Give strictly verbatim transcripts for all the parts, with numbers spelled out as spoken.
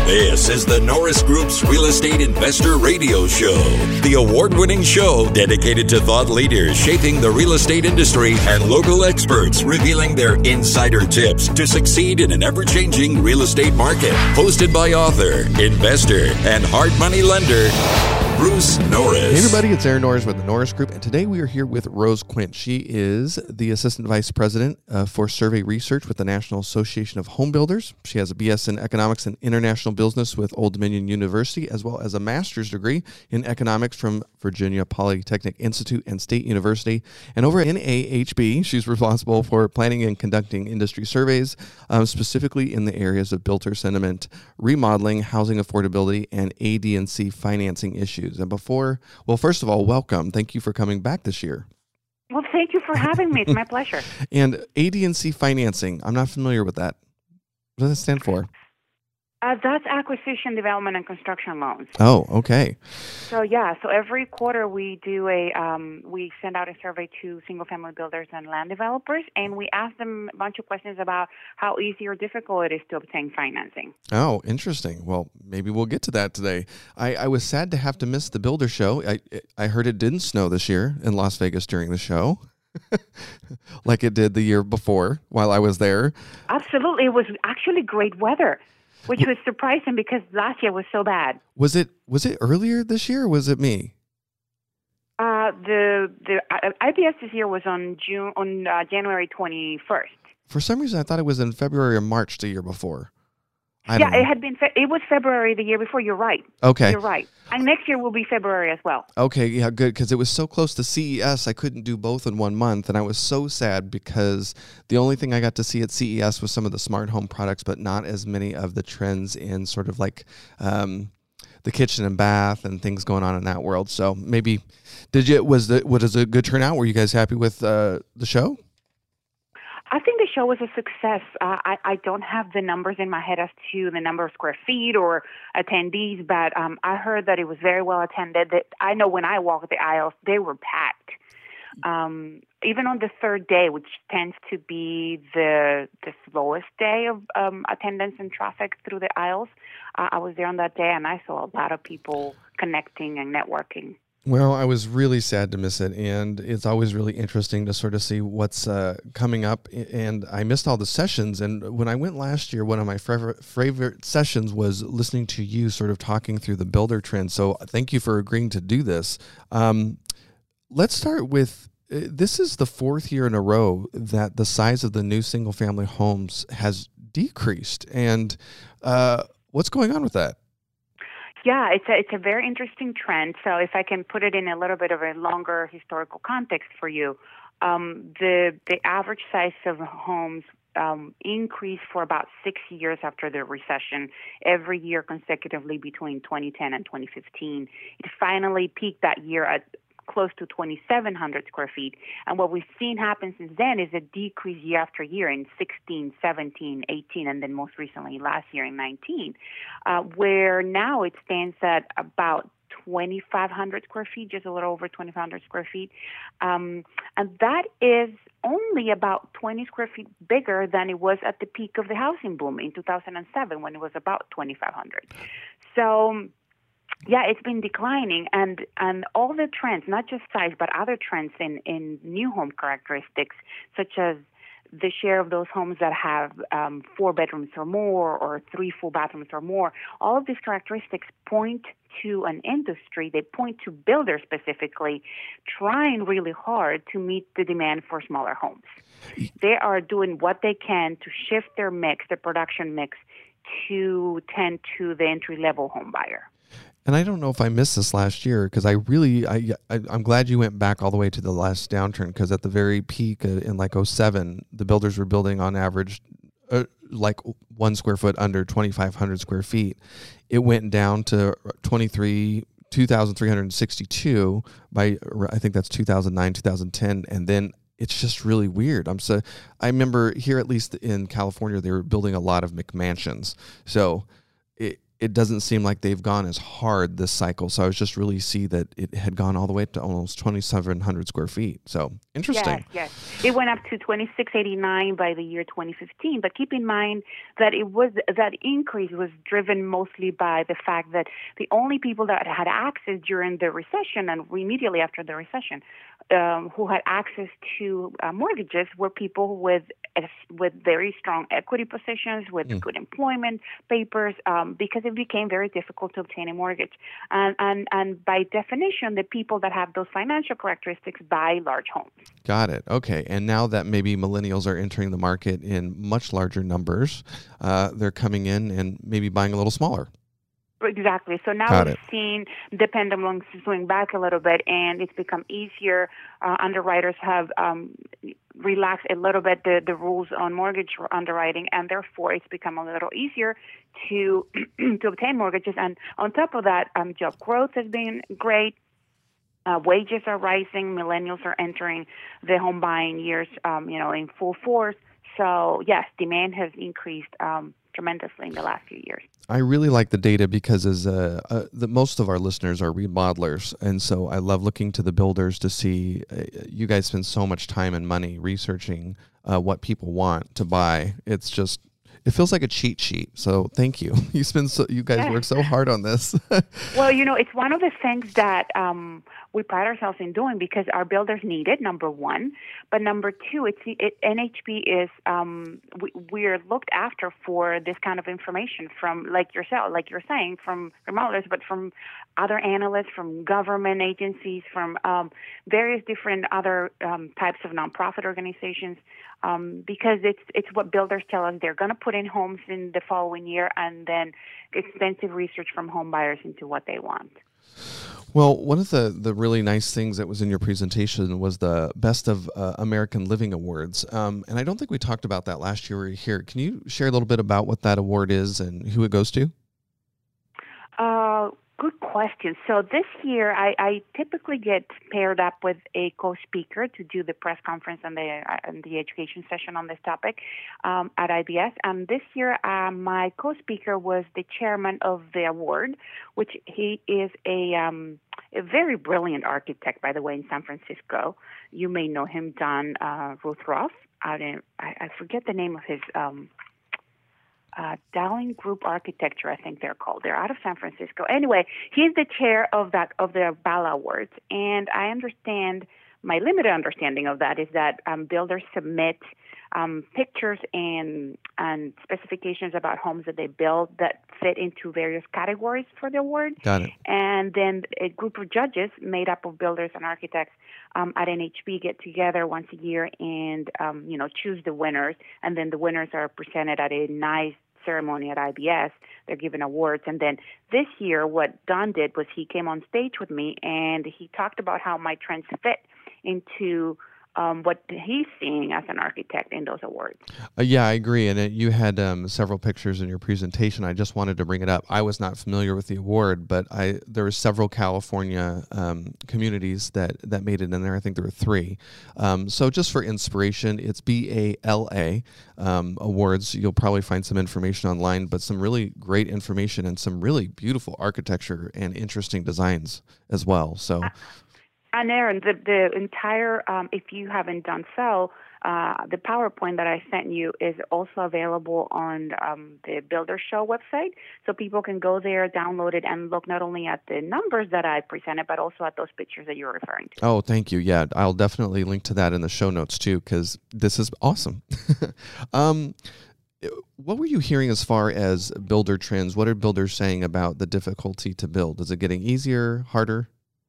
This is the Norris Group's Real Estate Investor Radio Show, the award-winning show dedicated to thought leaders shaping the real estate industry and local experts revealing their insider tips to succeed in an ever-changing real estate market. Hosted by author, investor, and hard money lender, Bruce Norris. Hey everybody, it's Aaron Norris with the Norris Group, and today we are here with Rose Quint. She is the Assistant Vice President uh, for Survey Research with the National Association of Home Builders. She has a B S in Economics and International Business with Old Dominion University, as well as a master's degree in Economics from Virginia Polytechnic Institute and State University. And over at N A H B, she's responsible for planning and conducting industry surveys, um, specifically in the areas of builder sentiment, remodeling, housing affordability, and A D and C financing issues. And before, well, first of all, welcome. Thank you for coming back this year. Well, thank you for having me. It's my pleasure. And A D and C financing, I'm not familiar with that. What does that stand for? Uh, that's acquisition, development, and construction loans. Oh, okay. So yeah, so every quarter we do a um, we send out a survey to single-family builders and land developers, and we ask them a bunch of questions about how easy or difficult it is to obtain financing. Oh, interesting. Well, maybe we'll get to that today. I, I was sad to have to miss the Builder Show. I I heard it didn't snow this year in Las Vegas during the show. Like it did the year before while I was there. Absolutely. It was actually great weather, which was surprising because last year was so bad. Was it was it earlier this year or was it me? Uh, the the uh, I B S this year was on June on uh, January twenty-first. For some reason, I thought it was in February or March the year before. I yeah, don't know. it had been. Fe- it was February the year before. You're right. Okay, you're right. And next year will be February as well. Okay, yeah, good, because it was so close to C E S, I couldn't do both in one month, and I was so sad because the only thing I got to see at C E S was some of the smart home products, but not as many of the trends in sort of like um, the kitchen and bath and things going on in that world. So maybe did you was the what is a good turnout? Were you guys happy with uh, the show? I think the show was a success. Uh, I, I don't have the numbers in my head as to the number of square feet or attendees, but um, I heard that it was very well attended. That I know when I walked the aisles, they were packed. Um, even on the third day, which tends to be the the slowest day of um, attendance and traffic through the aisles, uh, I was there on that day, and I saw a lot of people connecting and networking. Well, I was really sad to miss it, and it's always really interesting to sort of see what's uh, coming up, and I missed all the sessions, and when I went last year, one of my favorite, favorite sessions was listening to you sort of talking through the builder trend, so thank you for agreeing to do this. Um, let's start with, uh, this is the fourth year in a row that the size of the new single-family homes has decreased, and uh, what's going on with that? Yeah, it's a, it's a very interesting trend. So if I can put it in a little bit of a longer historical context for you, um, the the average size of homes um, increased for about six years after the recession, every year consecutively between twenty ten and twenty fifteen. It finally peaked that year at close to twenty-seven hundred square feet. And what we've seen happen since then is a decrease year after year in sixteen, seventeen, eighteen, and then most recently last year in nineteen, uh, where now it stands at about twenty-five hundred square feet, just a little over twenty-five hundred square feet. Um, and that is only about twenty square feet bigger than it was at the peak of the housing boom in two thousand seven when it was about twenty-five hundred. So yeah, it's been declining, and, and all the trends, not just size, but other trends in, in new home characteristics, such as the share of those homes that have um, four bedrooms or more or three full bathrooms or more, all of these characteristics point to an industry, they point to builders specifically, trying really hard to meet the demand for smaller homes. They are doing what they can to shift their mix, their production mix, to tend to the entry-level home buyer. And I don't know if I missed this last year because I really, I, I, I'm glad you went back all the way to the last downturn because at the very peak uh, in like oh seven, the builders were building on average uh, like one square foot under twenty-five hundred square feet. It went down to twenty-three, two thousand three hundred sixty-two by, I think that's two thousand nine, two thousand ten. And then it's just really weird. I'm so, I remember here, at least in California, they were building a lot of McMansions. So it, it doesn't seem like they've gone as hard this cycle. So I was just really see that it had gone all the way to almost twenty-seven hundred square feet. So interesting. Yes, yes. It went up to twenty-six eighty-nine by the year twenty fifteen. But keep in mind that it was that increase was driven mostly by the fact that the only people that had access during the recession and immediately after the recession um, who had access to uh, mortgages were people with with very strong equity positions, with mm. good employment papers, um, because it became very difficult to obtain a mortgage. And, and and by definition, the people that have those financial characteristics buy large homes. Got it. Okay. And now that maybe millennials are entering the market in much larger numbers, uh, they're coming in and maybe buying a little smaller. Exactly. So now Got we've it. seen the pendulum swing back a little bit, and it's become easier. Uh, underwriters have um, relaxed a little bit the, the rules on mortgage underwriting, and therefore it's become a little easier to to obtain mortgages. And on top of that, um, job growth has been great. Uh, wages are rising. Millennials are entering the home buying years, um, you know, in full force. So yes, demand has increased um, tremendously in the last few years. I really like the data because as uh, uh, the, most of our listeners are remodelers, and so I love looking to the builders to see. Uh, you guys spend so much time and money researching uh, what people want to buy. It's just it feels like a cheat sheet. So thank you. You spend so you guys Yeah. work so hard on this. Well, you know, it's one of the things that um, we pride ourselves in doing because our builders need it, number one. But number two, it's it, N H B is, um, we, we're looked after for this kind of information from, like yourself, like you're saying, from remodelers, but from other analysts, from government agencies, from um, various different other um, types of nonprofit organizations. Um, because it's it's what builders tell us they're going to put in homes in the following year, and then extensive research from home buyers into what they want. Well, one of the, the really nice things that was in your presentation was the Best of uh, American Living Awards. Um, and I don't think we talked about that last year we were here. Can you share a little bit about what that award is and who it goes to? Uh, good question. So this year, I, I typically get paired up with a co-speaker to do the press conference and the and the education session on this topic um, at I B S. And this year, uh, my co-speaker was the chairman of the award, which he is a um, a very brilliant architect, by the way, in San Francisco. You may know him, Don uh, Rothroff. Out in, I, I forget the name of his. Um, Uh, Dowling Group Architecture, I think they're called. They're out of San Francisco. Anyway, he's the chair of that of the BALA Awards, and I understand my limited understanding of that is that um, builders submit um, pictures and and specifications about homes that they build that fit into various categories for the award. Got it. And then a group of judges made up of builders and architects um, at N H B get together once a year and um, you know choose the winners, and then the winners are presented at a nice ceremony at I B S. They're given awards. And then this year, what Don did was he came on stage with me and he talked about how my trends fit into um, what he's seeing as an architect in those awards. Uh, yeah, I agree. And it, you had um, several pictures in your presentation. I just wanted to bring it up. I was not familiar with the award, but I there were several California um, communities that, that made it in there. I think there were three. Um, so just for inspiration, it's B A L A um, awards. You'll probably find some information online, but some really great information and some really beautiful architecture and interesting designs as well. So. Uh, And Aaron, the, the entire, um, if you haven't done so, uh, the PowerPoint that I sent you is also available on um, the Builder Show website. So people can go there, download it, and look not only at the numbers that I presented, but also at those pictures that you're referring to. Oh, thank you. Yeah, I'll definitely link to that in the show notes too, because this is awesome. um, what were you hearing as far as builder trends? What are builders saying about the difficulty to build? Is it getting easier, harder?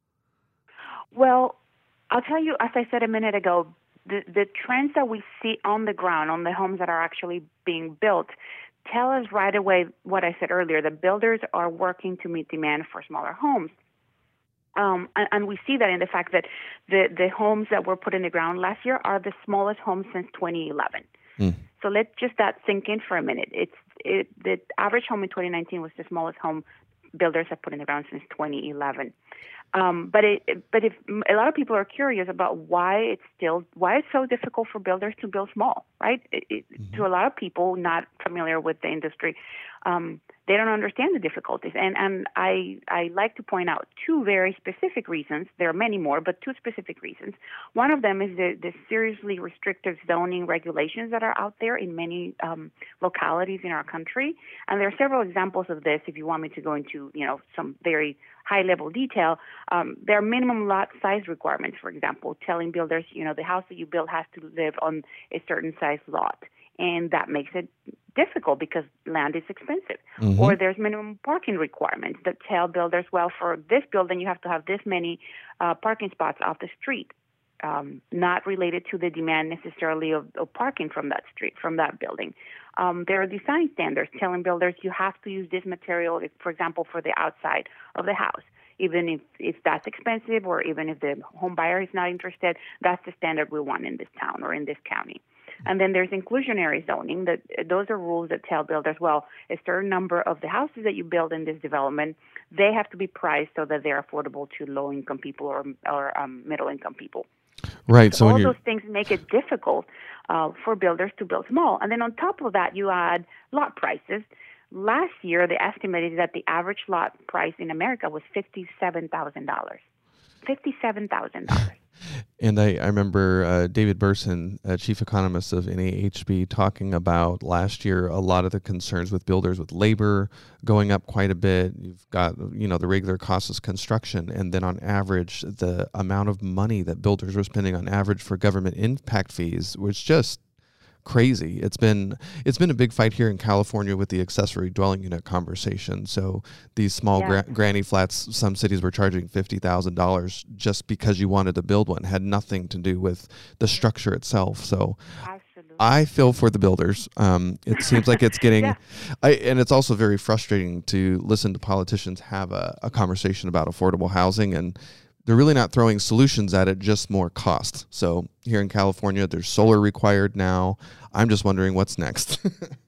Well, I'll tell you, as I said a minute ago, the, the trends that we see on the ground, on the homes that are actually being built, tell us right away what I said earlier. The builders are working to meet demand for smaller homes. Um, and, and we see that in the fact that the, the homes that were put in the ground last year are the smallest homes since twenty eleven. Mm. So let just that sink in for a minute. It's it, the average home in twenty nineteen was the smallest home builders have put in the ground since twenty eleven. Um, but it, but if a lot of people are curious about why it's still why it's so difficult for builders to build small, right? It, it, mm-hmm. To a lot of people not familiar with the industry, um, they don't understand the difficulties. And and I I like to point out two very specific reasons. There are many more, but two specific reasons. One of them is the, the seriously restrictive zoning regulations that are out there in many um, localities in our country. And there are several examples of this. If you want me to go into, you know, some very high-level detail, um, there are minimum lot size requirements, for example, telling builders, you know, the house that you build has to live on a certain size lot. And that makes it difficult because land is expensive. Mm-hmm. Or there's minimum parking requirements that tell builders, well, for this building, you have to have this many uh, parking spots off the street, um, not related to the demand necessarily of, of parking from that street, from that building. Um, there are design standards telling builders you have to use this material, if, for example, for the outside of the house. Even if, if that's expensive or even if the home buyer is not interested, that's the standard we want in this town or in this county. And then there's inclusionary zoning. That those are rules that tell builders, well, a certain number of the houses that you build in this development, they have to be priced so that they're affordable to low-income people or, or um, middle-income people. Right. So, so all when those things make it difficult uh, for builders to build small. And then on top of that, you add lot prices. Last year, they estimated that the average lot price in America was fifty-seven thousand dollars. fifty-seven thousand dollars. And I, I remember uh, David Burson, uh, chief economist of N A H B, talking about last year a lot of the concerns with builders with labor going up quite a bit. You've got, you know, the regular costs of construction, and then on average, the amount of money that builders were spending on average for government impact fees was just crazy. It's been it's been a big fight here in California with the accessory dwelling unit conversation. So these small yeah. gra- granny flats, some cities were charging fifty thousand dollars just because you wanted to build one. It had nothing to do with the structure itself. So Absolutely. I feel for the builders. Um, it seems like it's getting, yeah. I, and it's also very frustrating to listen to politicians have a, a conversation about affordable housing, and they're really not throwing solutions at it, just more cost. So here in California, there's solar required now. I'm just wondering what's next.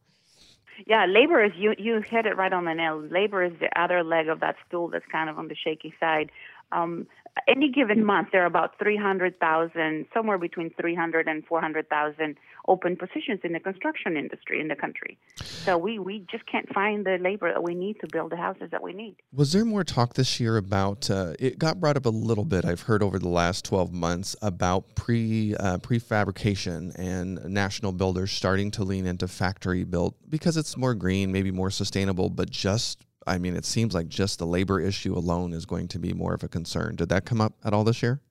Yeah, labor is, you, you hit it right on the nail. Labor is the other leg of that stool that's kind of on the shaky side. Um, any given month, there are about three hundred thousand, somewhere between three hundred and four hundred thousand open positions in the construction industry in the country. So we, we just can't find the labor that we need to build the houses that we need. Was there more talk this year about, uh, it got brought up a little bit, I've heard over the last twelve months, about pre, uh, prefabrication and national builders starting to lean into factory built because it's more green, maybe more sustainable, but just I mean, it seems like just the labor issue alone is going to be more of a concern. Did that come up at all this year?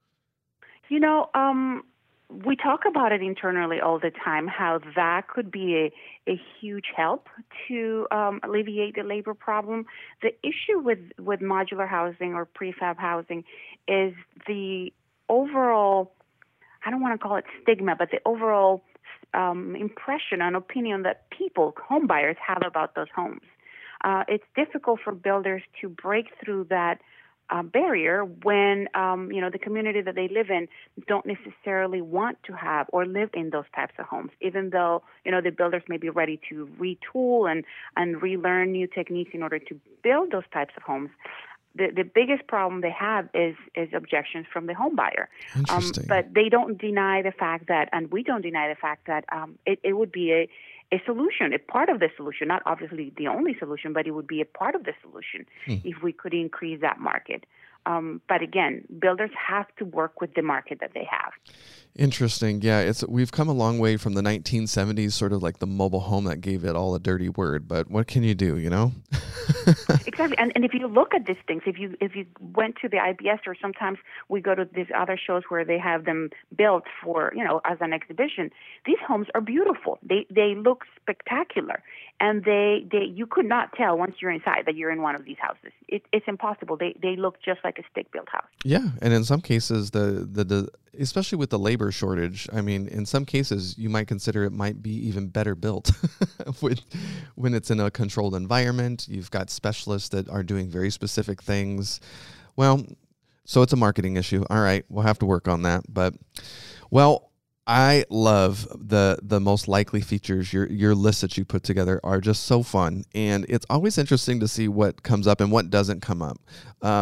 You know, um, we talk about it internally all the time, how that could be a, a huge help to um, alleviate the labor problem. The issue with, with modular housing or prefab housing is the overall, I don't want to call it stigma, but the overall um, impression and opinion that people, home buyers, have about those homes. Uh, it's difficult for builders to break through that uh, barrier when, um, you know, the community that they live in don't necessarily want to have or live in those types of homes, even though, you know, the builders may be ready to retool and, and relearn new techniques in order to build those types of homes. The the biggest problem they have is is objections from the home buyer. Interesting. Um, but they don't deny the fact that, and we don't deny the fact that um, it, it would be a a solution, a part of the solution, not obviously the only solution, but it would be a part of the solution hmm. if we could increase that market. Um, but again, builders have to work with the market that they have. Interesting. Yeah, it's we've come a long way from the nineteen seventies, sort of like the mobile home that gave it all a dirty word. But what can you do, you know? Exactly. And and if you look at these things, if you if you went to the I B S, or sometimes we go to these other shows where they have them built for, you know, as an exhibition, these homes are beautiful. They they look spectacular. And they, they you could not tell once you're inside that you're in one of these houses. It, it's impossible. They they look just like a stick-built house. Yeah, and in some cases, the, the the especially with the labor shortage, I mean, in some cases, you might consider it might be even better built with, when it's in a controlled environment. You've got specialists that are doing very specific things. Well, so it's a marketing issue. All right, we'll have to work on that. But, well, I love the the most likely features. Your your lists that you put together are just so fun, and it's always interesting to see what comes up and what doesn't come up. Um,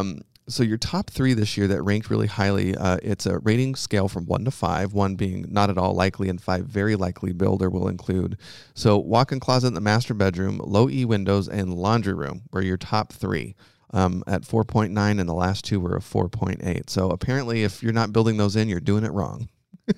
so your top three this year that ranked really highly, uh, it's a rating scale from one to five, one being not at all likely and five very likely builder will include. So walk-in closet in the master bedroom, low E windows, and laundry room were your top three um, at four point nine, and the last two were a four point eight. So apparently if you're not building those in, you're doing it wrong.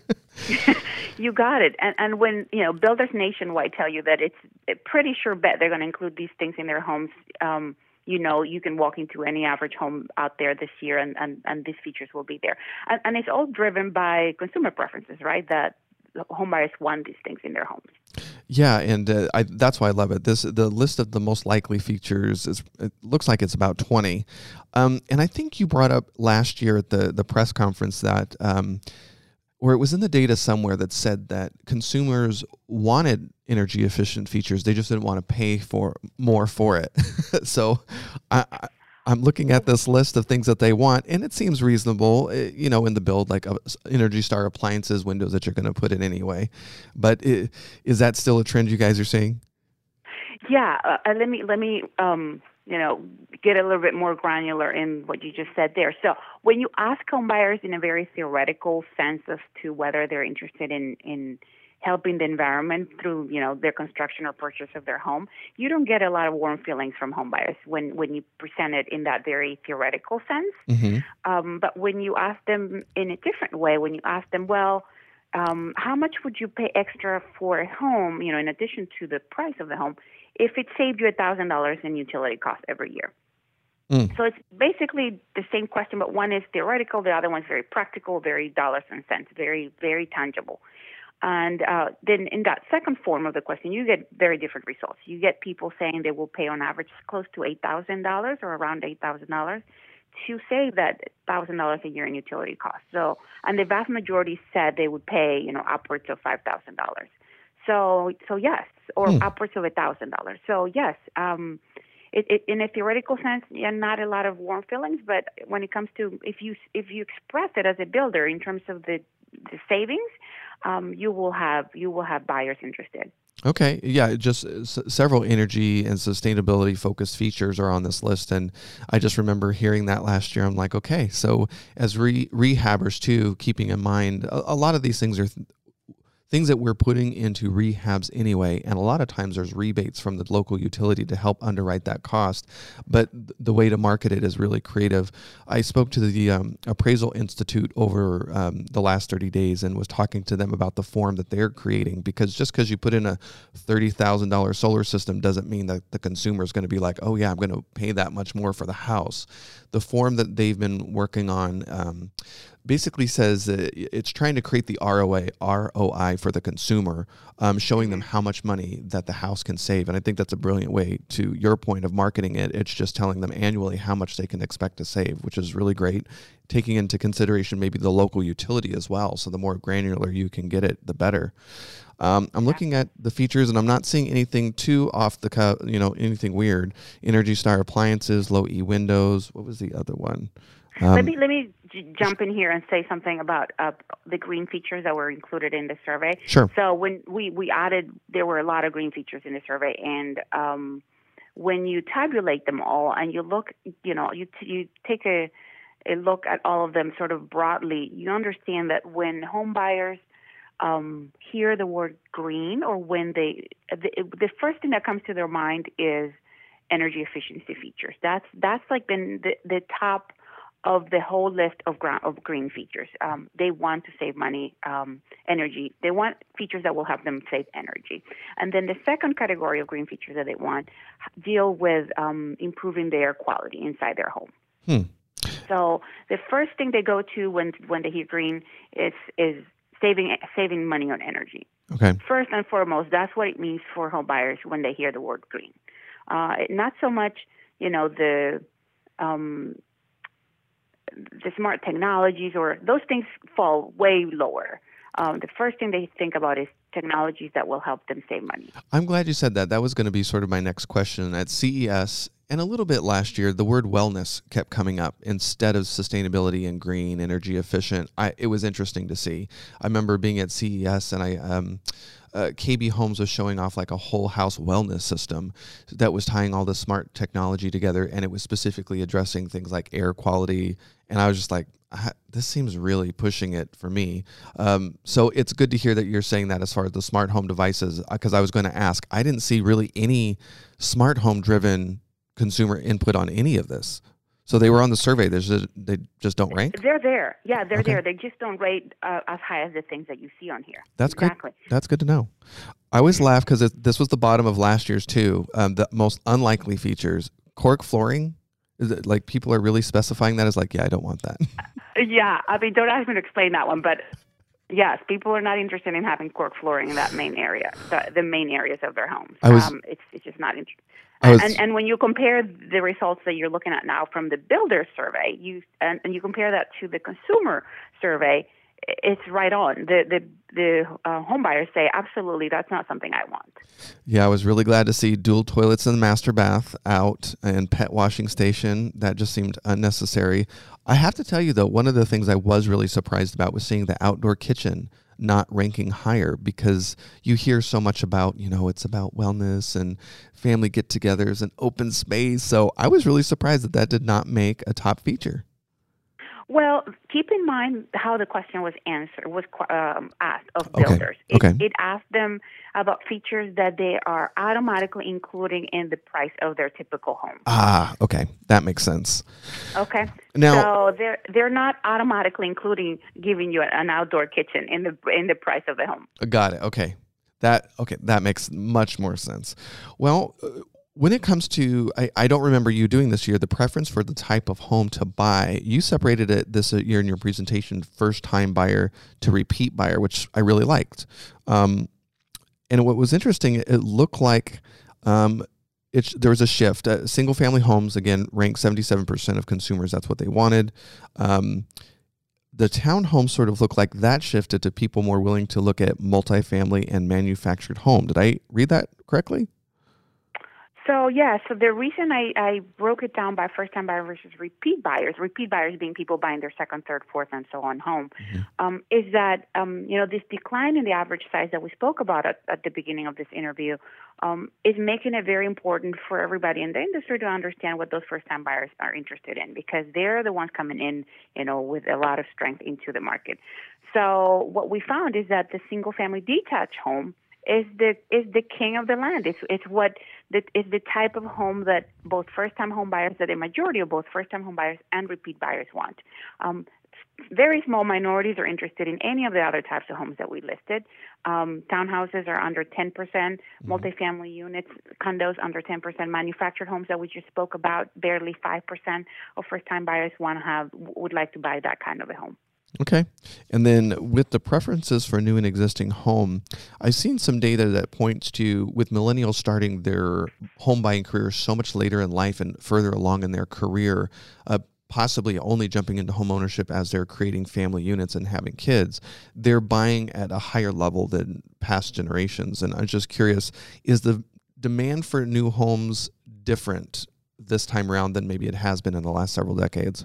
You got it. And and when, you know, builders nationwide tell you that it's a pretty sure bet they're going to include these things in their homes, um, you know, you can walk into any average home out there this year and, and, and these features will be there. And, and it's all driven by consumer preferences, right? That home buyers want these things in their homes. Yeah, and uh, I, that's why I love it. This the list of the most likely features is it looks like it's about twenty. Um, and I think you brought up last year at the, the press conference that um, where it was in the data somewhere that said that consumers wanted energy efficient features. They just didn't want to pay for more for it. So I, I, I'm looking at this list of things that they want, and it seems reasonable, you know, in the build, like uh, Energy Star appliances, windows that you're going to put in anyway. But it, is that still a trend you guys are seeing? Yeah. Uh, let me, let me, um, you know, get a little bit more granular in what you just said there. So when you ask home buyers in a very theoretical sense as to whether they're interested in, in helping the environment through, you know, their construction or purchase of their home, you don't get a lot of warm feelings from home buyers when, when you present it in that very theoretical sense. Mm-hmm. Um, but when you ask them in a different way, when you ask them, well, um, how much would you pay extra for a home, you know, in addition to the price of the home, if it saved you one thousand dollars in utility costs every year? Mm. So it's basically the same question, but one is theoretical, the other one's very practical, very dollars and cents, very, very tangible. And uh, then in that second form of the question, you get very different results. You get people saying they will pay on average close to eight thousand dollars or around eight thousand dollars to save that one thousand dollars a year in utility costs. So, and the vast majority said they would pay, you know, upwards of five thousand dollars. So, so yes, or hmm. upwards of one thousand dollars. So yes, um, it, it, in a theoretical sense, yeah, not a lot of warm feelings. But when it comes to if you if you express it as a builder in terms of the the savings, um, you will have you will have buyers interested. Okay, yeah, just s- several energy and sustainability focused features are on this list, and I just remember hearing that last year. I'm like, okay, so as re- rehabbers too, keeping in mind a, a lot of these things are. Th- Things that we're putting into rehabs anyway, and a lot of times there's rebates from the local utility to help underwrite that cost, but the way to market it is really creative. I spoke to the um, Appraisal Institute over um, the last thirty days and was talking to them about the form that they're creating, because just because you put in a thirty thousand dollars solar system doesn't mean that the consumer is going to be like, oh yeah, I'm going to pay that much more for the house. The form that they've been working on um, basically says that it's trying to create the R O I, R O I for the consumer, um, showing them how much money that the house can save. And I think that's a brilliant way, to your point of marketing it. It's just telling them annually how much they can expect to save, which is really great, taking into consideration maybe the local utility as well. So the more granular you can get it, the better. Um, I'm looking at the features, and I'm not seeing anything too off the cut, you know, anything weird. Energy Star appliances, low E windows. What was the other one? Um, let me let me j- jump in here and say something about uh, the green features that were included in the survey. Sure. So when we, we added, there were a lot of green features in the survey, and um, when you tabulate them all and you look, you know, you t- you take a a look at all of them sort of broadly, you understand that when home buyers um, hear the word green, or when they, the, the first thing that comes to their mind is energy efficiency features. That's that's like been the, the top of the whole list of, gra- of green features. Um, they want to save money, um, energy. They want features that will help them save energy. And then the second category of green features that they want deal with um, improving the air quality inside their home. Hmm. So the first thing they go to when when they hear green is is saving saving money on energy. Okay. First and foremost, that's what it means for home buyers when they hear the word green. Uh, not so much, you know, the um, the smart technologies, or those things fall way lower. Um, the first thing they think about is technologies that will help them save money. I'm glad you said that. That was going to be sort of my next question. At C E S, And a little bit last year, the word wellness kept coming up instead of sustainability and green, energy efficient. I, it was interesting to see. I remember being at C E S and I, um, uh, K B Homes was showing off like a whole house wellness system that was tying all the smart technology together. And it was specifically addressing things like air quality. And I was just like, this seems really pushing it for me. Um, so it's good to hear that you're saying that as far as the smart home devices, because I was going to ask, I didn't see really any smart home driven consumer input on any of this. So they were on the survey. There's a, they just don't rank? They're there. Yeah, they're Okay. there. They just don't rate uh, as high as the things that you see on here. That's exactly. good. That's good to know. I always laugh because this was the bottom of last year's too. Um, the most unlikely features, cork flooring. Is it like people are really specifying that as like, yeah, I don't want that. Yeah, I mean, don't ask me to explain that one, but yes, people are not interested in having cork flooring in that main area, the, the main areas of their homes. I was- um, it's it's just not interesting. I was- And and when you compare the results that you're looking at now from the builder survey, you and, and you compare that to the consumer survey, it's right on. The the the uh, home buyers say absolutely that's not something I want. Yeah, I was really glad to see dual toilets in the master bath out and pet washing station. That just seemed unnecessary. I have to tell you, though, one of the things I was really surprised about was seeing the outdoor kitchen not ranking higher, because you hear so much about, you know, it's about wellness and family get-togethers and open space. So I was really surprised that that did not make a top feature. Well, keep in mind how the question was answered, was um, asked of Okay, builders. It, okay. it asked them about features that they are automatically including in the price of their typical home. Ah, okay. That makes sense. Okay. Now- so they're they're not automatically including giving you an outdoor kitchen in the in the price of the home. Got it. Okay. That okay. That makes much more sense. Well, uh, when it comes to, I, I don't remember you doing this year, the preference for the type of home to buy, you separated it this year in your presentation, first time buyer to repeat buyer, which I really liked. Um, and what was interesting, it looked like um, it, there was a shift. Uh, single family homes, again, ranked seventy-seven percent of consumers. That's what they wanted. Um, the townhomes sort of looked like that shifted to people more willing to look at multifamily and manufactured home. Did I read that correctly? So, yeah, so the reason I, I broke it down by first-time buyer versus repeat buyers, repeat buyers being people buying their second, third, fourth, and so on home, mm-hmm. um, is that, um, you know, this decline in the average size that we spoke about at, at the beginning of this interview um, is making it very important for everybody in the industry to understand what those first-time buyers are interested in, because they're the ones coming in, you know, with a lot of strength into the market. So what we found is that the single-family detached home is the is the king of the land. It's it's what the, is the type of home that both first-time home buyers, that a majority of both first-time home buyers and repeat buyers want. Um, very small minorities are interested in any of the other types of homes that we listed. Um, townhouses are under ten percent, mm-hmm. multifamily units, condos under ten percent, manufactured homes that we just spoke about, barely five percent of first-time buyers want to have would like to buy that kind of a home. Okay. And then with the preferences for new and existing home, I've seen some data that points to, with millennials starting their home buying career so much later in life and further along in their career, uh, possibly only jumping into home ownership as they're creating family units and having kids, they're buying at a higher level than past generations. And I'm just curious, is the demand for new homes different this time around than maybe it has been in the last several decades?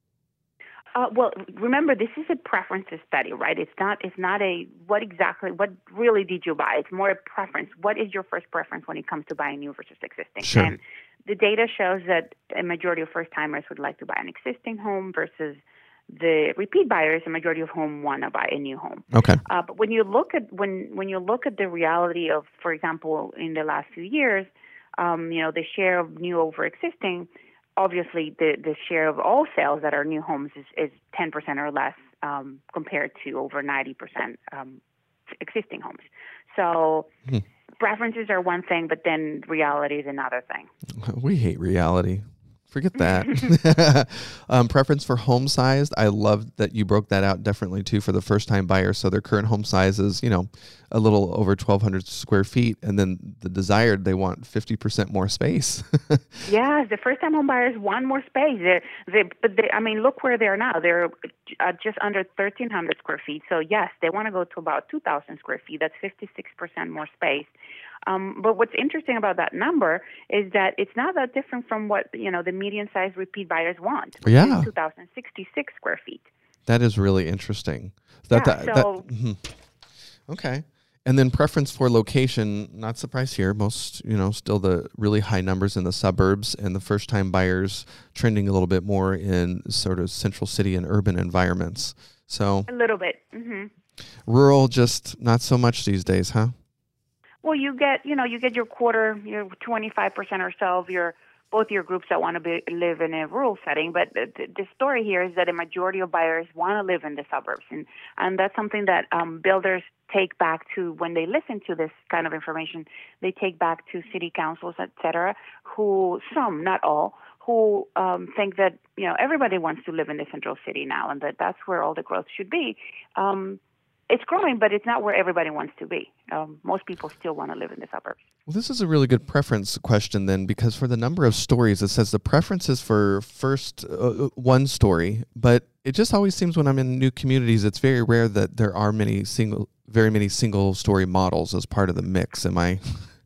Uh, well, remember, this is a preferences study, right? It's not. It's not a what exactly. What really did you buy? It's more a preference. What is your first preference when it comes to buying new versus existing? Sure. And the data shows that a majority of first timers would like to buy an existing home versus the repeat buyers. A majority of whom want to buy a new home. Okay. Uh, but when you look at when when you look at the reality of, for example, in the last few years, um, you know, the share of new over existing. Obviously, the, the share of all sales that are new homes is, is ten percent or less um, compared to over ninety percent um, existing homes. So hmm. preferences are one thing, but then reality is another thing. We hate reality. Forget that. um, preference for home size. I love that you broke that out definitely too for the first time buyer. So their current home size is, you know, a little over twelve hundred square feet. And then the desired, they want fifty percent more space. Yes, the first time home buyers want more space. They're, they, but they, I mean, look where they are now. They're uh, just under thirteen hundred square feet. So yes, they want to go to about two thousand square feet. That's fifty-six percent more space. Um, but what's interesting about that number is that it's not that different from what, you know, the median-sized repeat buyers want, which yeah. is two thousand sixty-six square feet. That is really interesting. That, yeah, that, so... that, mm-hmm. Okay. And then preference for location, not surprised here. Most, you know, still the really high numbers in the suburbs, and the first-time buyers trending a little bit more in sort of central city and urban environments. So a little bit. Mm-hmm. Rural, just not so much these days, huh? Well, you get, you know, you get your quarter, your twenty-five percent or so of your both your groups that want to be, live in a rural setting. But the, the story here is that a majority of buyers want to live in the suburbs, and and that's something that um, builders take back to when they listen to this kind of information. They take back to city councils, et cetera, who, some, not all, who um, think that, you know, everybody wants to live in the central city now, and that that's where all the growth should be. Um, it's growing, but it's not where everybody wants to be. Um, most people still want to live in the suburbs. Well, this is a really good preference question then, because for the number of stories, it says the preference is for first uh, one story, but it just always seems when I'm in new communities, it's very rare that there are many single, very many single story models as part of the mix. Am I?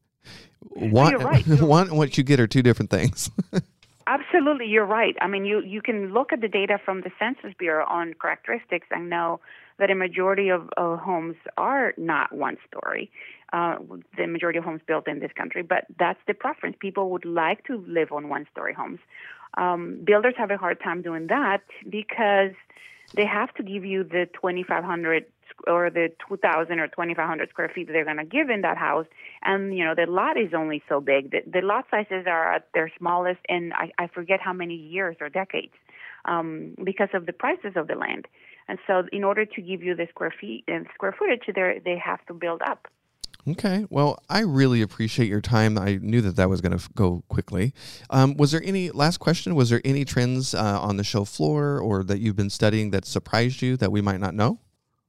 One, you're right. You're one and what you get are two different things. Absolutely, you're right. I mean, you, you can look at the data from the Census Bureau on characteristics and know that a majority of, of homes are not one story, uh, the majority of homes built in this country, but that's the preference. People would like to live on one-story homes. Um, builders have a hard time doing that because they have to give you the twenty-five hundred or the two thousand or twenty-five hundred square feet that they're going to give in that house. And, you know, the lot is only so big. The, the lot sizes are at their smallest in, I, I forget how many years or decades, um, because of the prices of the land. And so in order to give you the square feet and square footage, they have to build up. Okay. Well, I really appreciate your time. I knew that that was going to f- go quickly. Um, was there any, last question, was there any trends uh, on the show floor or that you've been studying that surprised you that we might not know?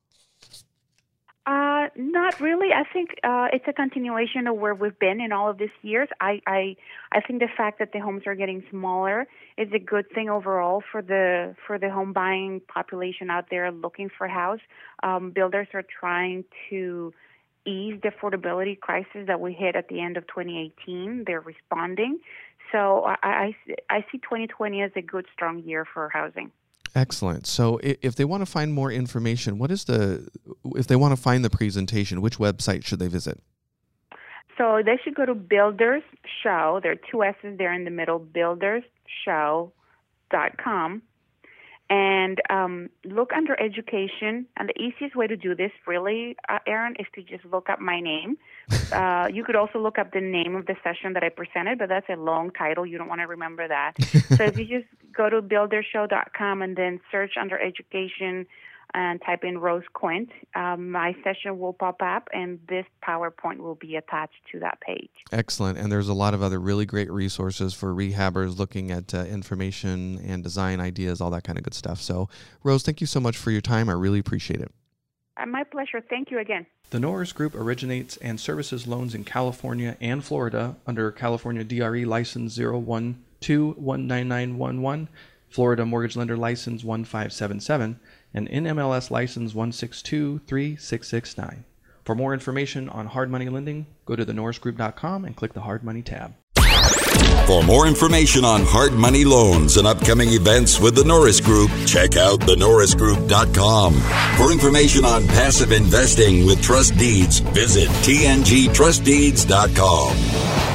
Uh, not really. I think uh, it's a continuation of where we've been in all of these years. I, I I think the fact that the homes are getting smaller is a good thing overall for the for the home buying population out there looking for a house. Um, builders are trying to ease the affordability crisis that we hit at the end of twenty eighteen. They're responding. So I, I, I see twenty twenty as a good, strong year for housing. Excellent. So if they want to find more information, what is the, if they want to find the presentation, which website should they visit? So they should go to Builders Show. There are two S's there in the middle, builders show dot com. And um, look under education. And the easiest way to do this, really, uh, Aaron, is to just look up my name. Uh, you could also look up the name of the session that I presented, but that's a long title. You don't want to remember that. So if you just go to builders show dot com and then search under education and type in Rose Quint, um, my session will pop up, and this PowerPoint will be attached to that page. Excellent. And there's a lot of other really great resources for rehabbers looking at uh, information and design ideas, all that kind of good stuff. So, Rose, thank you so much for your time. I really appreciate it. Uh, my pleasure. Thank you again. The Norris Group originates and services loans in California and Florida under California D R E license zero one two one nine nine one one, Florida Mortgage Lender license one five seven seven, and N M L S license one six two three six six nine. For more information on hard money lending, go to the norris group dot com and click the Hard Money tab. For more information on hard money loans and upcoming events with the Norris Group, check out the norris group dot com. For information on passive investing with trust deeds, visit t n g trust deeds dot com.